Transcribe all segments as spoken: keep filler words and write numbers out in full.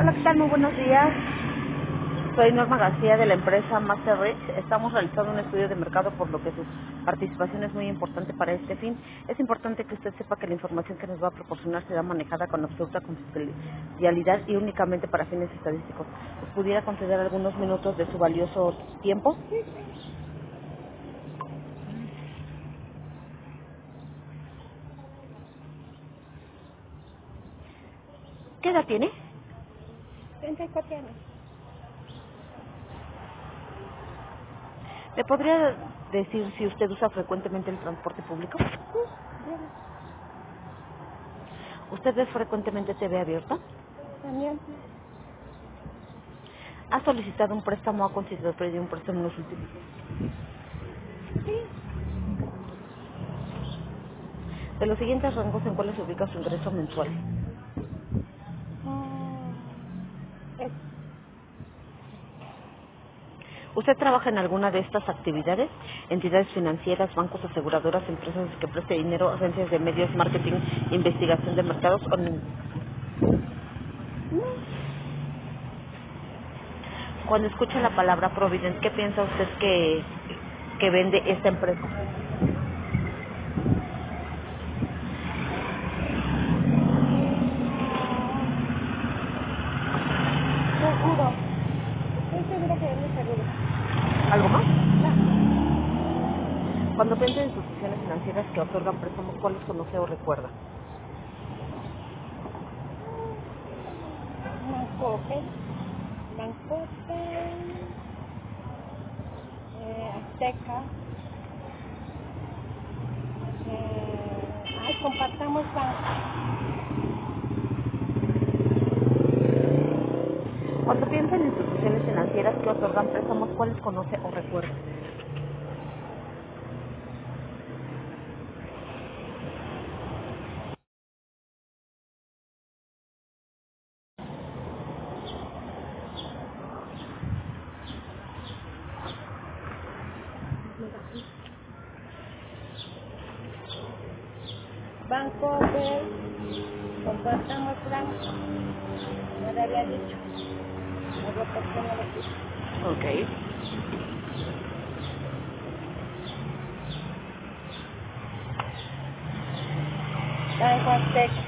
Hola, ¿qué tal? Muy buenos días. Soy Norma García de la empresa Master Rich. Estamos realizando un estudio de mercado por lo que su participación es muy importante para este fin. Es importante que usted sepa que la información que nos va a proporcionar será manejada con absoluta confidencialidad y únicamente para fines estadísticos. ¿Nos pudiera conceder algunos minutos de su valioso tiempo? ¿Qué edad tiene? treinta y cuatro años. ¿Me podría decir si usted usa frecuentemente el transporte público? Bien, ¿Usted ve frecuentemente T V abierta? también. ¿Ha solicitado un préstamo o ha considerado pedir un préstamo en los últimos? Sí. De los siguientes rangos, ¿en cuáles se ubica su ingreso mensual? Mm, es, ¿Usted trabaja en alguna de estas actividades? Entidades financieras, bancos, aseguradoras, empresas que preste dinero, agencias de medios, marketing, investigación de mercados. O nin- no, Cuando escucha la palabra Provident, ¿qué piensa usted que, que vende esta empresa? mm, seguro. Estoy segura que vende seguro. ¿Algo más? No, Cuando piensa en instituciones financieras que otorgan préstamos, ¿cuáles conoce o recuerda? Mancope, Mancope, eh, Azteca, eh, ay, compartamos banco. Cuando piensa en instituciones financieras que otorgan préstamos, ¿cuáles conoce o recuerda? Bancope, compartamos banco. Ya le había dicho. No reporté, no lo puse. Ok. Banco Azteca.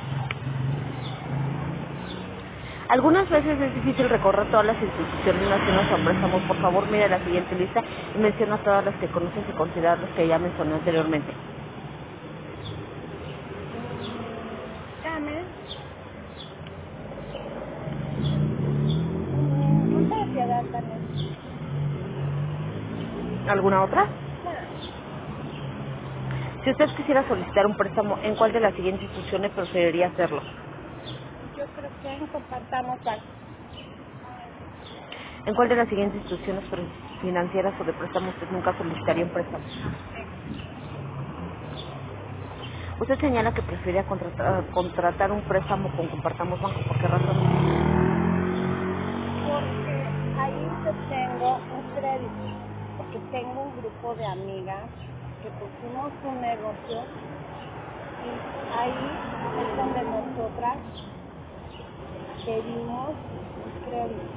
Algunas veces es difícil recorrer todas las instituciones en las que nos ofrecemos. Por favor, mire la siguiente lista y menciona todas las que conoces y considera las que ya mencioné anteriormente. Mm, Came. Mm, Monte de Piedad también. ¿Alguna otra? No, Si usted quisiera solicitar un préstamo, ¿en cuál de las siguientes instituciones preferiría hacerlo? yo creo que en compartamos banco. ¿En cuál de las siguientes instituciones pre- financieras o de préstamo usted nunca solicitaría un préstamo? Usted señala que preferiría contratar, contratar un préstamo con Compartamos Banco. ¿Por qué razón? Porque ahí yo tengo un crédito. Porque tengo un grupo de amigas que pusimos un negocio y ahí es donde nosotras pedimos un crédito.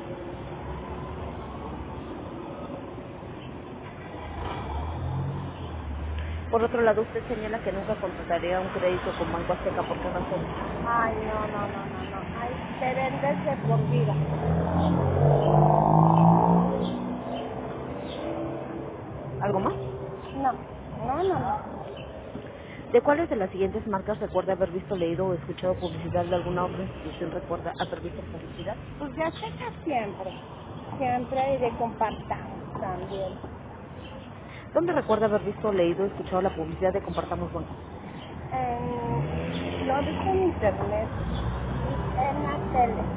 Por otro lado, usted señala que nunca contrataría un crédito con Banco Azteca. ¿Por qué razón? Ay, no, no, no, no, no. Ahí te vendes de por vida. ¿Algo más? No, no, no, no. ¿De cuáles de las siguientes marcas recuerda haber visto, leído o escuchado publicidad de alguna otra institución? ¿Recuerda haber visto publicidad? Pues ya checa siempre. Siempre y de compartamos también. ¿Dónde recuerda haber visto, leído o escuchado la publicidad de Compartamos Banco? En, lo he visto en internet y en la tele.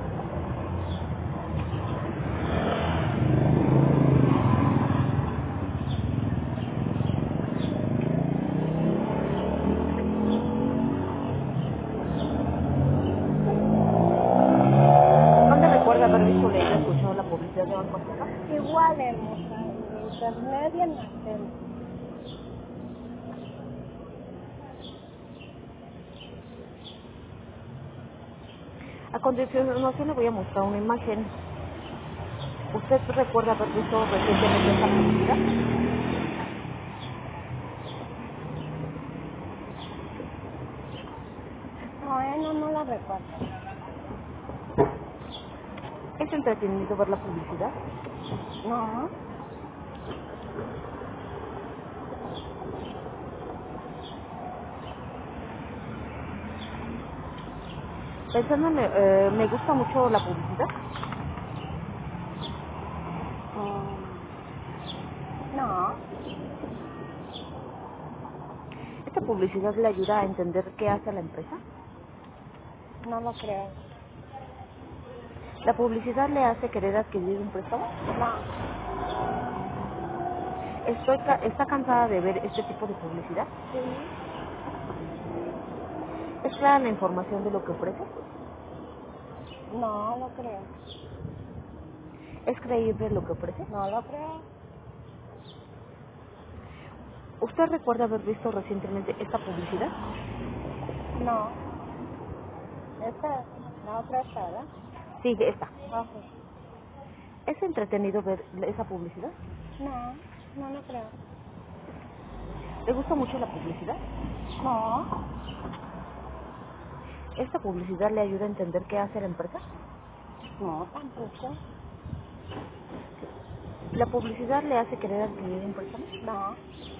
¿Dónde recuerda haber visto, leído o escuchado la publicidad de Banco Azteca? Igual, hermosa, en internet y en la tele. A continuación le voy a mostrar una imagen. ¿Usted recuerda haber visto recientemente esta publicidad? No, eh, no, no la recuerdo. ¿Es entretenido ver la publicidad? No, Pensando en, eh, me gusta mucho la publicidad. mm, no, ¿Esta publicidad le ayuda a entender qué hace la empresa? no lo creo. ¿La publicidad le hace querer adquirir un préstamo? No, Estoy ca- ¿Está cansada de ver este tipo de publicidad? sí, ¿Es clara la información de lo que ofrece? no lo creo. ¿Es creíble lo que ofrece? No lo creo. ¿Usted recuerda haber visto recientemente esta publicidad? No, esta, la otra está, ¿verdad? Sí, esta. Ok. ¿Es entretenido ver esa publicidad? No, no lo creo. ¿Le gusta mucho la publicidad? No, ¿Esta publicidad le ayuda a entender qué hace la empresa? no, tampoco. ¿La publicidad le hace querer adquirir un préstamo? No,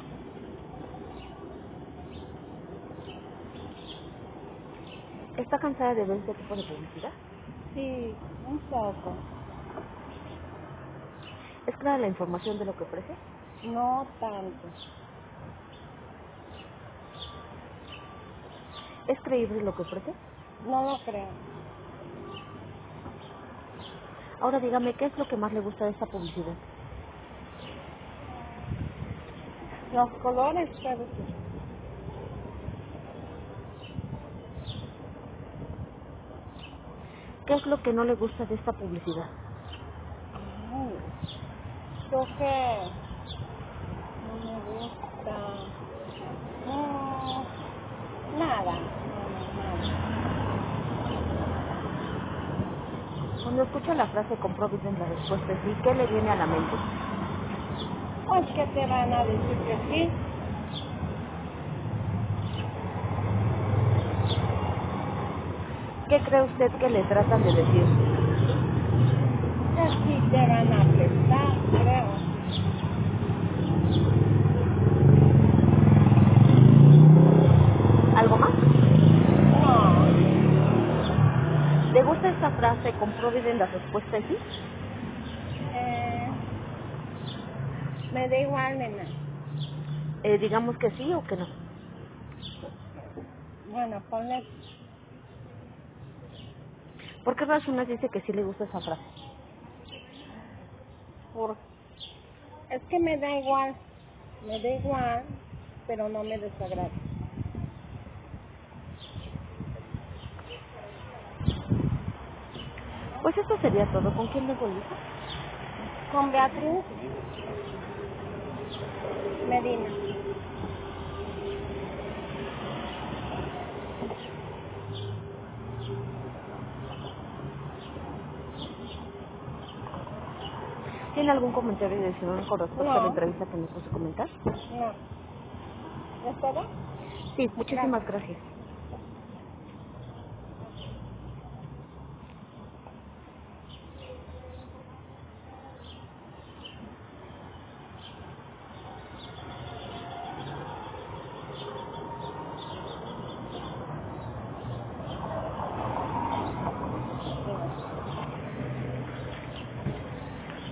¿Está cansada de ver este tipo de publicidad? sí, un poco. ¿Es clara la información de lo que ofrece? No tanto. ¿Es creíble lo que ofrece? No lo creo. Ahora dígame, ¿qué es lo que más le gusta de esta publicidad? Los colores, pero sí. ¿Qué es lo que no le gusta de esta publicidad? Ay, creo que no me gusta. No, nada. No, no, nada. Cuando escucha la frase compró bien la respuesta es sí, ¿qué le viene a la mente? Pues que te van a decir que sí, ¿Qué cree usted que le tratan de decir? que sí te van a prestar, creo. ¿Algo más? No, ¿Le gusta esta frase compró bien la respuesta es sí? eh, me da igual, nena. Eh, digamos que sí o que no. Bueno, ponle ¿Por qué razones dice que sí le gusta esa frase? por... Es que me da igual, me da igual, pero no me desagrada. Pues eso sería todo. ¿Con quién le gusta? Con Beatriz Medina. ¿Tiene algún comentario adicional con respecto a la No, entrevista que me puso a comentar? no. ¿Es todo? Sí, Gracias. muchísimas gracias.